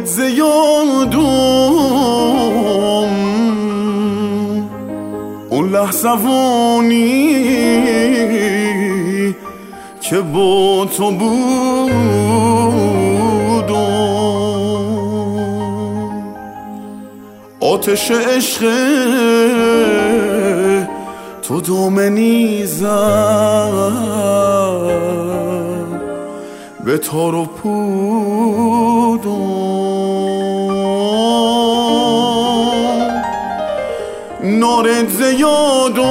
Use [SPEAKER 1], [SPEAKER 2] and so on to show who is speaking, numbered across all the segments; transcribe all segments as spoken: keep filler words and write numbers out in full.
[SPEAKER 1] نارت زیادم اون لحظوانی که با تو بودم، آتش عشق تو دامنی زد به تار و پودم. نارت زیادم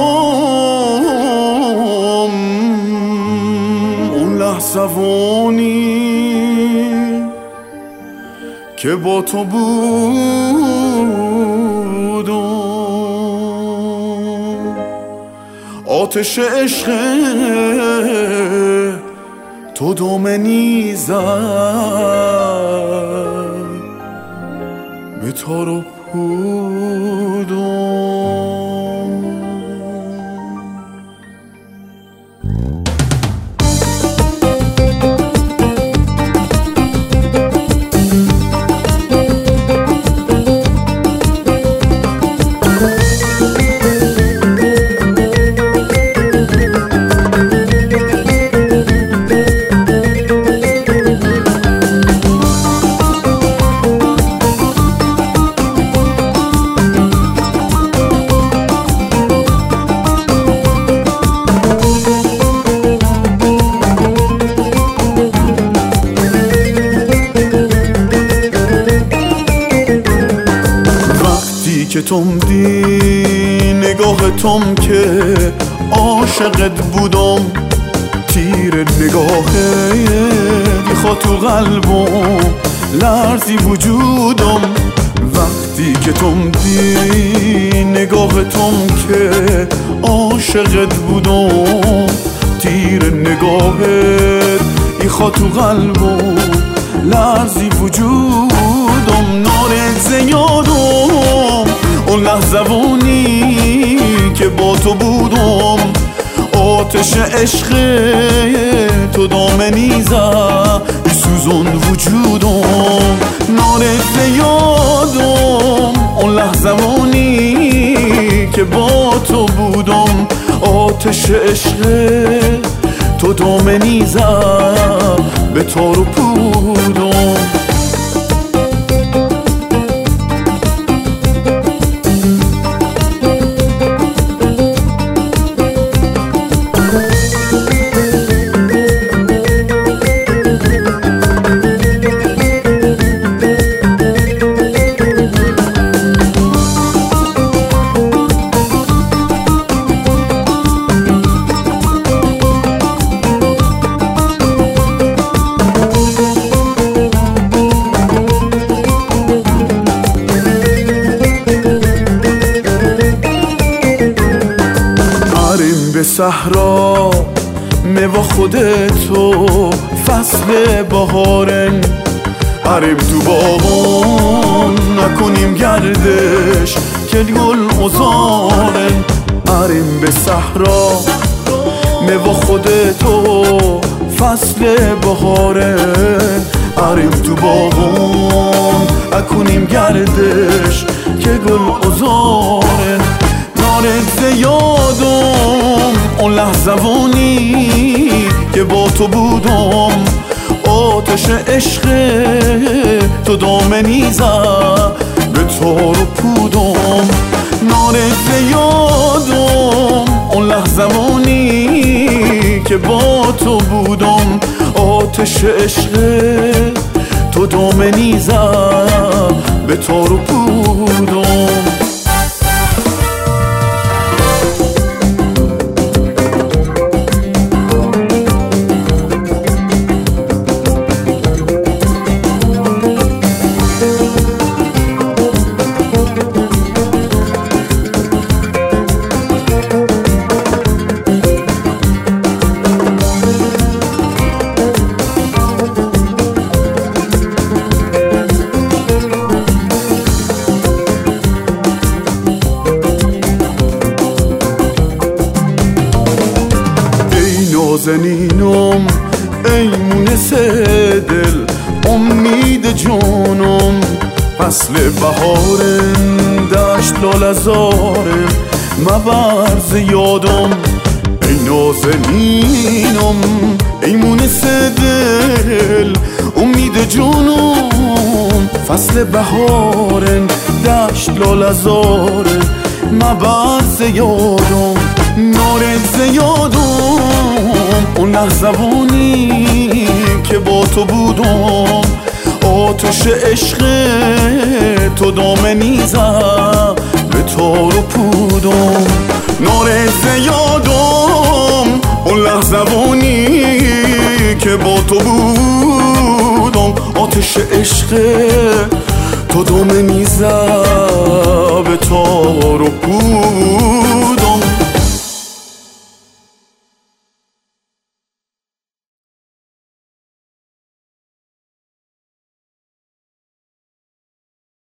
[SPEAKER 1] اون لحظوانی که با تو بودم، آتش عشق تو دامنی زد به تار و پودم. که تم دی نگاه تم که عاشقت بودم، تیر نگاهه بیخوا تو قلبم لرزی وجودم. وقتی که تم دی نگاه تم که عاشقت بودم، تیر نگاهت بیخوا تو قلبم لرزی وجودم. نارت زیادم اون لحظوانی که با تو بودم، آتش عشق تو دامنی زد سوزون وجودم. نارت زیادم اون لحظوانی که با تو بودم، آتش عشق تو دامنی زد به تار و پودم. به صحرا میوا خودتو فصل بهارن، عرب تو باغون نکنیم گردش که گل ازارن. عرب به صحرا میوا خودتو فصل بهارن، عرب تو باغون نکنیم گردش که گل ازارن. نارت زیادم اون لحظوانی که با تو بودم، آتش عشق تو دامنی زد به تار و پودم. نارت زیادم اون لحظوانی که با تو بودم، آتش عشق تو دامنی زد به تار و پودم. نازنینم ای مونس دل، امید جونم فصل بهارم دشت لالزارم مبرز یادم ای نازنینم ای مونس دل امید جونم فصل بهارم دشت لالزارم مبرز یادم نارز یادم اون لحظوانی که با تو بودم آتش عشق تو دامنی زد به تار و پودم نارز یادم اون لحظوانی که با تو بودم آتش عشق تو دامنی زد به تار و پودم